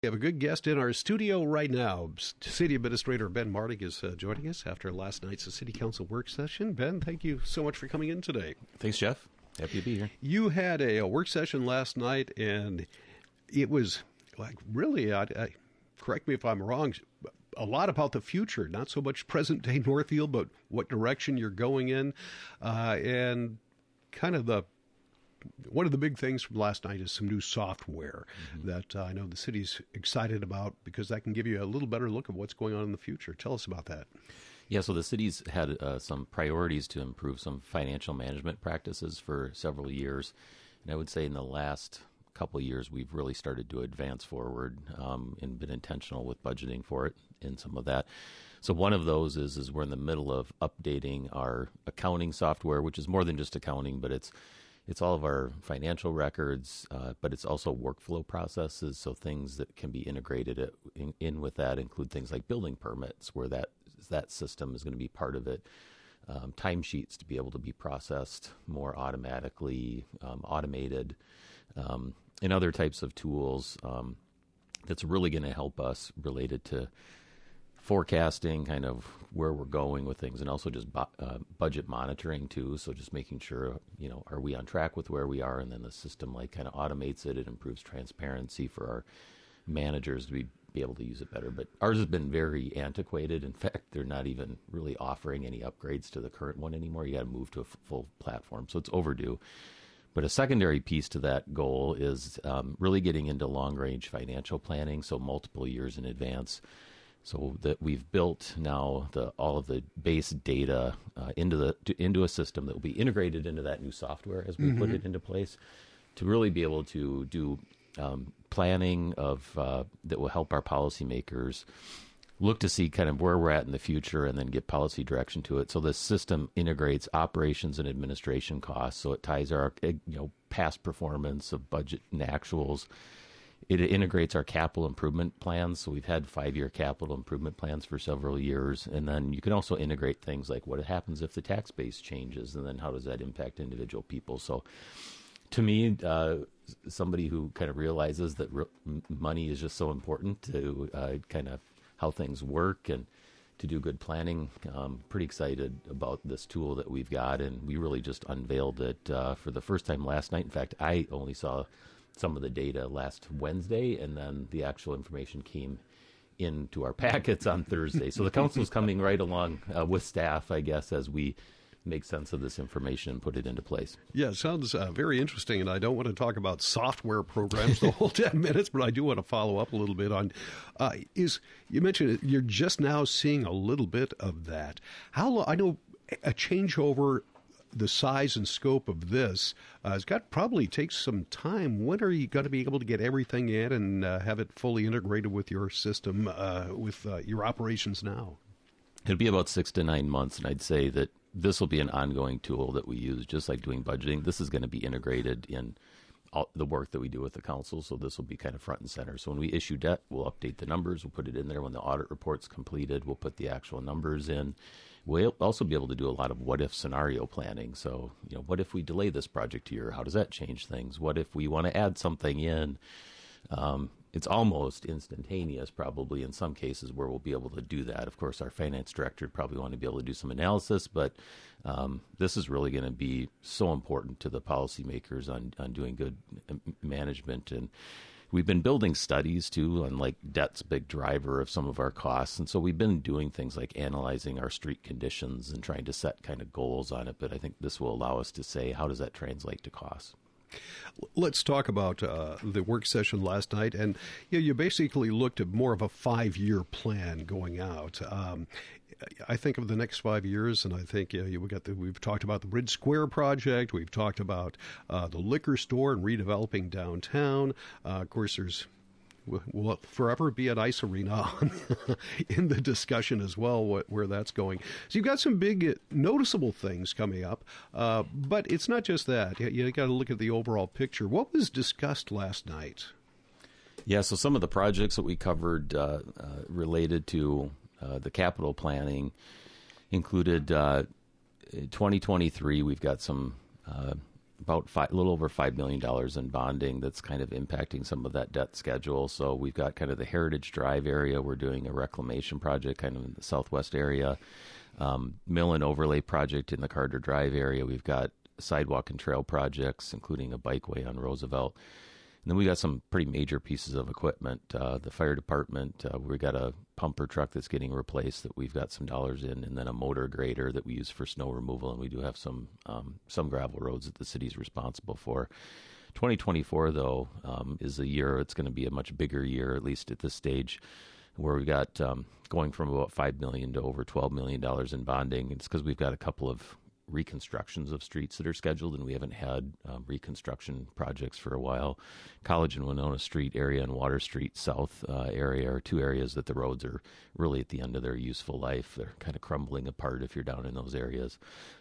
We have a good guest in our studio right now. City Administrator Ben Martig is joining us after last night's City Council work session. Ben, thank you so much for coming in today. Thanks, Jeff. Happy to be here. You had a work session last night, and it was like really, correct me if I'm wrong, a lot about the future, not so much present-day Northfield, but what direction you're going in, and kind of one of the big things from last night is some new software that I know the city's excited about because that can give you a little better look at what's going on in the future. Tell us about that. Yeah, so the city's had some priorities to improve some financial management practices for several years. And I would say in the last couple of years, we've really started to advance forward and been intentional with budgeting for it in some of that. So one of those is we're in the middle of updating our accounting software, which is more than just accounting, but it's all of our financial records, but it's also workflow processes. So things that can be integrated in with that include things like building permits, where that system is going to be part of it. Timesheets to be able to be processed more automatically, automated, and other types of tools that's really going to help us related to forecasting, kind of where we're going with things, and also just budget monitoring too. So just making sure, are we on track with where we are? And then the system kind of automates it. It improves transparency for our managers to be able to use it better. But ours has been very antiquated. In fact, they're not even really offering any upgrades to the current one anymore. You got to move to a full platform. So it's overdue. But a secondary piece to that goal is really getting into long-range financial planning, so multiple years in advance. So that we've built now all of the base data into a system that will be integrated into that new software as we put it into place, to really be able to do planning that will help our policymakers look to see kind of where we're at in the future and then get policy direction to it. So this system integrates operations and administration costs. So it ties our past performance of budget and actuals. It integrates our capital improvement plans. So we've had 5-year capital improvement plans for several years. And then you can also integrate things like what happens if the tax base changes, and then how does that impact individual people. So to me, somebody who kind of realizes that money is just so important to kind of how things work and to do good planning, pretty excited about this tool that we've got. And we really just unveiled it for the first time last night. In fact, I only saw some of the data last Wednesday, and then the actual information came into our packets on Thursday. So the council's coming right along with staff, I guess, as we make sense of this information and put it into place. Yeah, it sounds very interesting, and I don't want to talk about software programs the whole 10 minutes, but I do want to follow up a little bit on, you mentioned you're just now seeing a little bit of that. How long, I know a changeover the size and scope of this has probably takes some time. When are you going to be able to get everything in and have it fully integrated with your system, with your operations now? It'll be about 6 to 9 months, and I'd say that this will be an ongoing tool that we use, just like doing budgeting. This is going to be integrated in all the work that we do with the council, so this will be kind of front and center. So when we issue debt, we'll update the numbers, we'll put it in there. When the audit report's completed, we'll put the actual numbers in. We'll also be able to do a lot of what-if scenario planning. So, what if we delay this project here? How does that change things? What if we want to add something in? It's almost instantaneous, probably, in some cases where we'll be able to do that. Of course, our finance director would probably want to be able to do some analysis, but this is really going to be so important to the policymakers on doing good management. And we've been building studies, too, on debt's a big driver of some of our costs. And so we've been doing things like analyzing our street conditions and trying to set kind of goals on it. But I think this will allow us to say, how does that translate to costs? Let's talk about the work session last night. And you basically looked at more of a 5-year plan going out. I think of the next 5 years, and I think we've talked about the Ridge Square project. We've talked about the liquor store and redeveloping downtown. Of course, will forever be an ice arena in the discussion as well, where that's going. So you've got some big noticeable things coming up, but it's not just that. You got to look at the overall picture. What was discussed last night? Yeah, so some of the projects that we covered related to the capital planning included 2023. We've got some a little over $5 million in bonding that's kind of impacting some of that debt schedule. So we've got kind of the Heritage Drive area. We're doing a reclamation project kind of in the southwest area. Mill and overlay project in the Carter Drive area. We've got sidewalk and trail projects, including a bikeway on Roosevelt. And then we got some pretty major pieces of equipment. The fire department, we got a pumper truck that's getting replaced that we've got some dollars in, and then a motor grader that we use for snow removal. And we do have some gravel roads that the city's responsible for. 2024, though, is a year. It's going to be a much bigger year, at least at this stage, where we got going from about $5 million to over $12 million in bonding. It's because we've got a couple of reconstructions of streets that are scheduled, and we haven't had reconstruction projects for a while. College and Winona Street area and Water Street South area are two areas that the roads are really at the end of their useful life. They're kind of crumbling apart if you're down in those areas.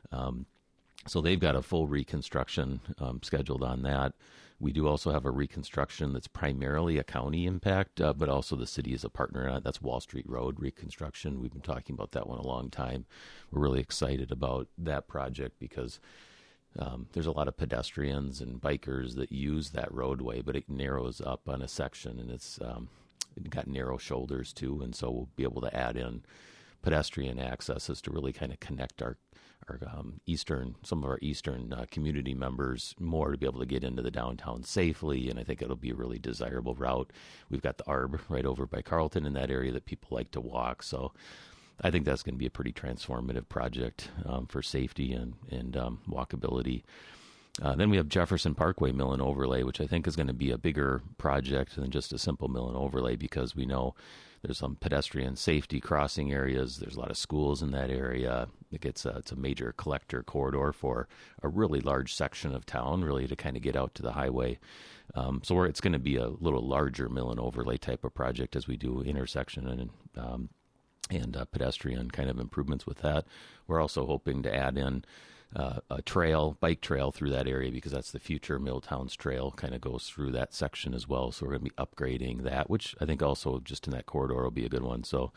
So they've got a full reconstruction scheduled on that. We do also have a reconstruction that's primarily a county impact, but also the city is a partner on it. That's Wall Street Road reconstruction. We've been talking about that one a long time. We're really excited about that project because there's a lot of pedestrians and bikers that use that roadway, but it narrows up on a section, and it's got narrow shoulders too, and so we'll be able to add in pedestrian accesses to really kind of connect some of our eastern community members more to be able to get into the downtown safely, and I think it'll be a really desirable route. We've got the ARB right over by Carlton in that area that people like to walk, so I think that's going to be a pretty transformative project for safety and walkability. Then we have Jefferson Parkway Mill and Overlay, which I think is going to be a bigger project than just a simple mill and overlay because we know there's some pedestrian safety crossing areas. There's a lot of schools in that area. It's a major collector corridor for a really large section of town, really to kind of get out to the highway. So it's going to be a little larger mill and overlay type of project as we do intersection and pedestrian kind of improvements with that. We're also hoping to add in a bike trail through that area because that's the future Milltowns Trail, kind of goes through that section as well. So we're going to be upgrading that, which I think also just in that corridor will be a good one. So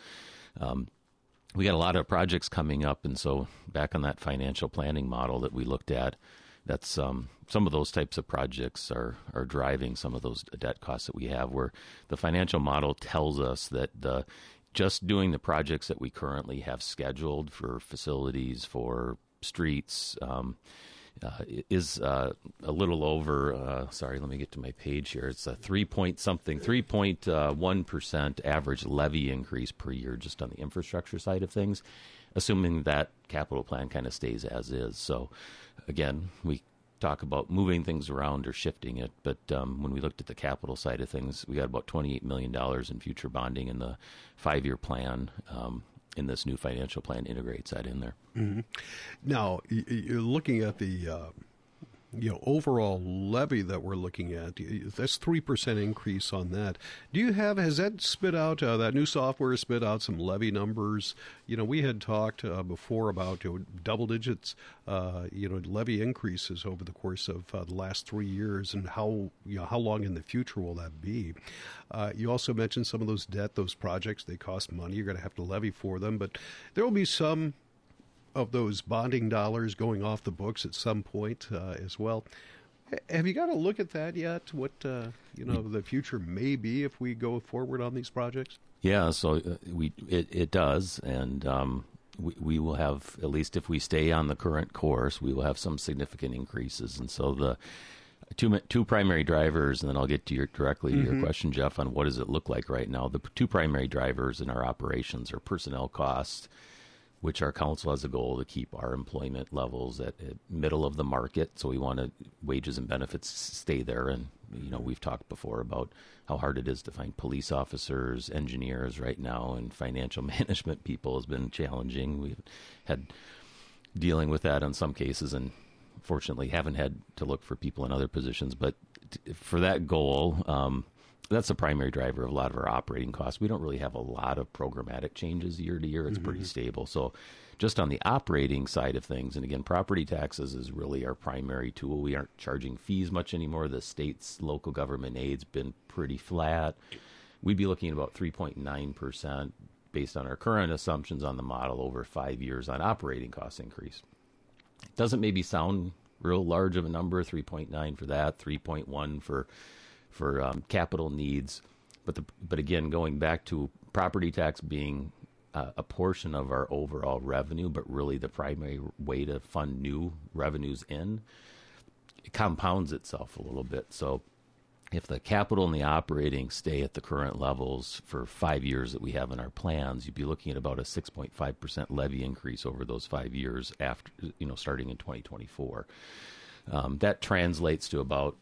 we got a lot of projects coming up, and so back on that financial planning model that we looked at, that's some of those types of projects are driving some of those debt costs that we have, where the financial model tells us that just doing the projects that we currently have scheduled for facilities, for streets, is a little over, sorry, let me get to my page here. It's a 3.1% average levy increase per year just on the infrastructure side of things, assuming that capital plan kind of stays as is. So again, we talk about moving things around or shifting it, but when we looked at the capital side of things, we got about $28 million in future bonding in the 5-year plan. In this new financial plan integrates that in there. Mm-hmm. Now, you're looking at the overall levy that we're looking at. That's 3% increase on that. Has that spit out, that new software spit out some levy numbers? We had talked before about double digits, levy increases over the course of the last 3 years, and how long in the future will that be? You also mentioned some of those projects, they cost money. You're going to have to levy for them, but there will be some of those bonding dollars going off the books at some point as well. Have you got to look at that yet? What the future may be if we go forward on these projects? Yeah, so it does, and we will have, at least if we stay on the current course, we will have some significant increases. And so the two primary drivers, and then I'll get to your question, Jeff, on what does it look like right now. The two primary drivers in our operations are personnel costs, which our council has a goal to keep our employment levels at middle of the market. So we want wages and benefits stay there. And, we've talked before about how hard it is to find police officers, engineers right now, and financial management people has been challenging. We've had dealing with that in some cases, and fortunately haven't had to look for people in other positions. But for that goal, that's the primary driver of a lot of our operating costs. We don't really have a lot of programmatic changes year to year. It's pretty stable. So just on the operating side of things, and again, property taxes is really our primary tool. We aren't charging fees much anymore. The state's local government aid's been pretty flat. We'd be looking at about 3.9% based on our current assumptions on the model over 5 years on operating cost increase. Doesn't maybe sound real large of a number, 3.9 for that, 3.1 for capital needs. But again, going back to property tax being a portion of our overall revenue, but really the primary way to fund new revenues it compounds itself a little bit. So if the capital and the operating stay at the current levels for 5 years that we have in our plans, you'd be looking at about a 6.5% levy increase over those 5 years after, starting in 2024. That translates to about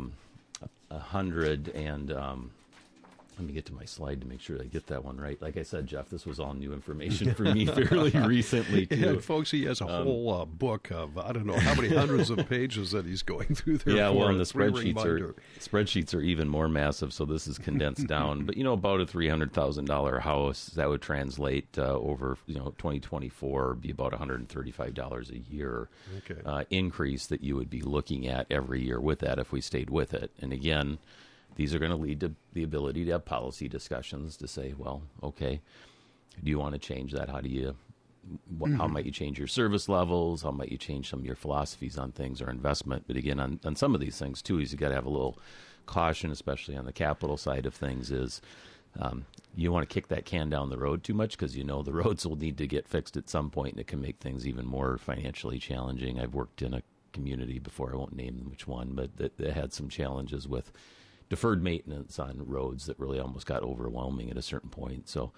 100 and let me get to my slide to make sure I get that one right. Like I said, Jeff, this was all new information for me fairly recently, too. Yeah, folks, he has a whole book of, I don't know how many hundreds of pages that he's going through there. Yeah, well, and the spreadsheets are even more massive, so this is condensed down. But, about a $300,000 house, that would translate over, 2024, be about $135 a year increase that you would be looking at every year with that if we stayed with it. And again, these are going to lead to the ability to have policy discussions to say, well, okay, do you want to change that? How do you, how might you change your service levels? How might you change some of your philosophies on things or investment? But again, on some of these things too, is you got to have a little caution, especially on the capital side of things. Is you want to kick that can down the road too much because the roads will need to get fixed at some point, and it can make things even more financially challenging. I've worked in a community before, I won't name which one, but that had some challenges with deferred maintenance on roads that really almost got overwhelming at a certain point. So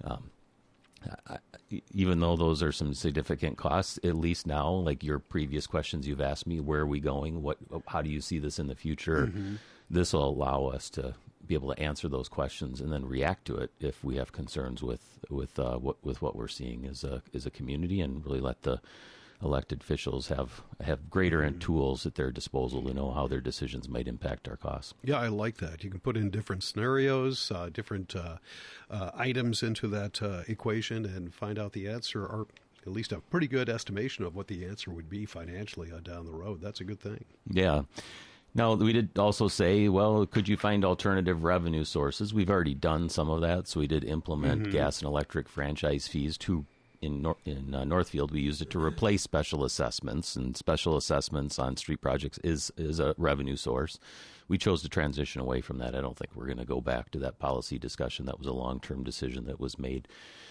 even though those are some significant costs, at least now, like your previous questions you've asked me, where are we going? How do you see this in the future? This will allow us to be able to answer those questions and then react to it if we have concerns with what we're seeing as a community, and really let the elected officials have greater tools at their disposal to know how their decisions might impact our costs. Yeah, I like that. You can put in different scenarios, different items into that equation and find out the answer, or at least a pretty good estimation of what the answer would be financially down the road. That's a good thing. Yeah. Now, we did also say, well, could you find alternative revenue sources? We've already done some of that. So we did implement gas and electric franchise fees in Northfield. We used it to replace special assessments, and special assessments on street projects is a revenue source. We chose to transition away from that. I don't think we're going to go back to that policy discussion. That was a long-term decision that was made.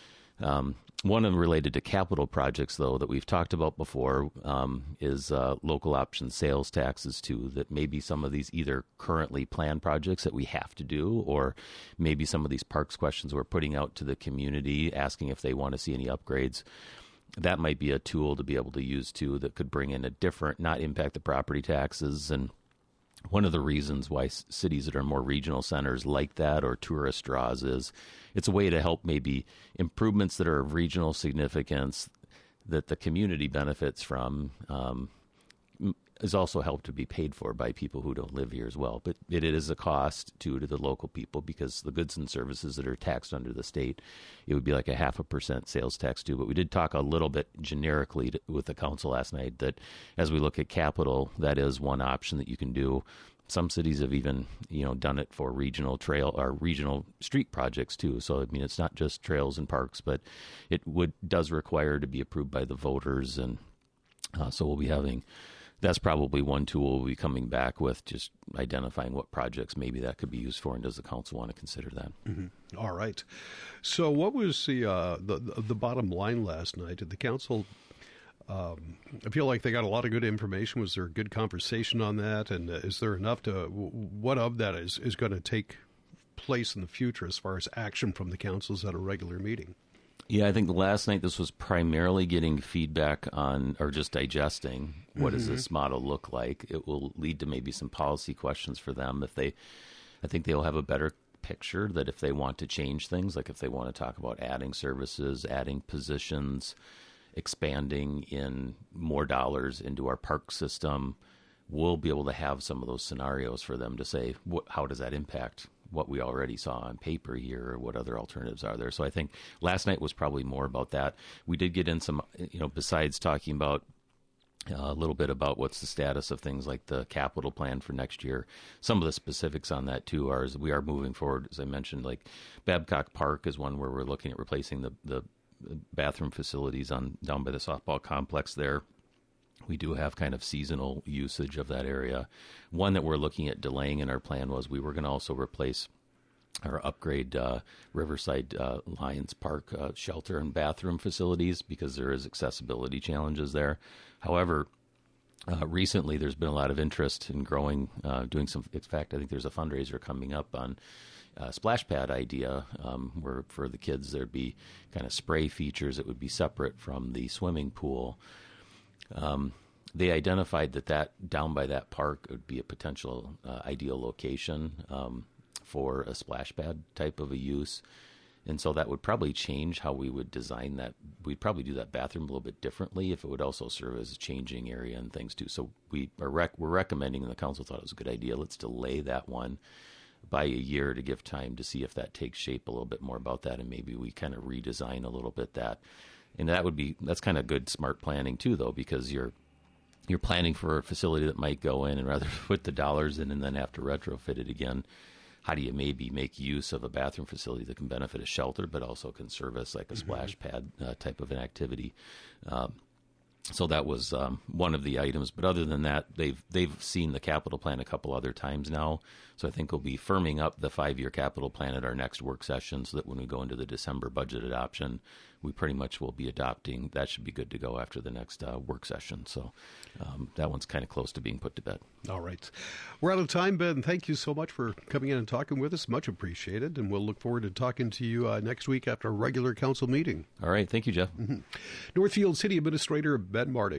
One of them related to capital projects, though, that we've talked about before is local option sales taxes, too, that maybe some of these either currently planned projects that we have to do, or maybe some of these parks questions we're putting out to the community, asking if they want to see any upgrades. That might be a tool to be able to use, too, that could bring in a different, not impact the property taxes. And one of the reasons why cities that are more regional centers like that, or tourist draws, is it's a way to help maybe improvements that are of regional significance that the community benefits from, is also helped to be paid for by people who don't live here as well. But it is a cost to the local people, because the goods and services that are taxed under the state, it would be like a 0.5% sales tax too. But we did talk a little bit generically with the council last night that as we look at capital, that is one option that you can do. Some cities have even, done it for regional trail or regional street projects too. So I mean, it's not just trails and parks, but it does require to be approved by the voters, and so we'll be having. That's probably one tool we'll be coming back with, just identifying what projects maybe that could be used for, and does the council want to consider that? All right. So what was the bottom line last night? Did the council, I feel like they got a lot of good information. Was there a good conversation on that? And is there enough what of that is going to take place in the future as far as action from the councils at a regular meeting? Yeah, I think last night this was primarily getting feedback on, or just digesting, what does this model look like. It will lead to maybe some policy questions for them. I think they'll have a better picture that if they want to change things, like if they want to talk about adding services, adding positions, expanding in more dollars into our park system, we'll be able to have some of those scenarios for them to say, how does that impact what we already saw on paper here, or what other alternatives are there. So I think last night was probably more about that. We did get in some, besides talking about a little bit about what's the status of things like the capital plan for next year. Some of the specifics on that too are, as we are moving forward, as I mentioned, like Babcock Park is one where we're looking at replacing the bathroom facilities down by the softball complex there. we do have kind of seasonal usage of that area. One that we're looking at delaying in our plan was we were going to also replace or upgrade Riverside Lions Park shelter and bathroom facilities because there is accessibility challenges there. However, recently there's been a lot of interest in growing, doing some. In fact, I think there's a fundraiser coming up on splash pad idea where for the kids there'd be kind of spray features that would be separate from the swimming pool. They identified that down by that park would be a potential ideal location for a splash pad type of a use. And so that would probably change how we would design that. We'd probably do that bathroom a little bit differently if it would also serve as a changing area and things too. So we're recommending, and the council thought it was a good idea, let's delay that one by a year to give time to see if that takes shape a little bit more about that, and maybe we kind of redesign a little bit that. And that's kind of good smart planning too, though, because you're planning for a facility that might go in and rather put the dollars in and then have to retrofit it again. How do you maybe make use of a bathroom facility that can benefit a shelter but also can service like a splash pad type of an activity? So that was one of the items. But other than that, they've seen the capital plan a couple other times now. So I think we'll be firming up the 5-year capital plan at our next work session so that when we go into the December budget adoption, we pretty much will be adopting. That should be good to go after the next work session. So that one's kind of close to being put to bed. All right. We're out of time, Ben. Thank you so much for coming in and talking with us. Much appreciated. And we'll look forward to talking to you next week after a regular council meeting. All right. Thank you, Jeff. Northfield City Administrator Ben Mardick.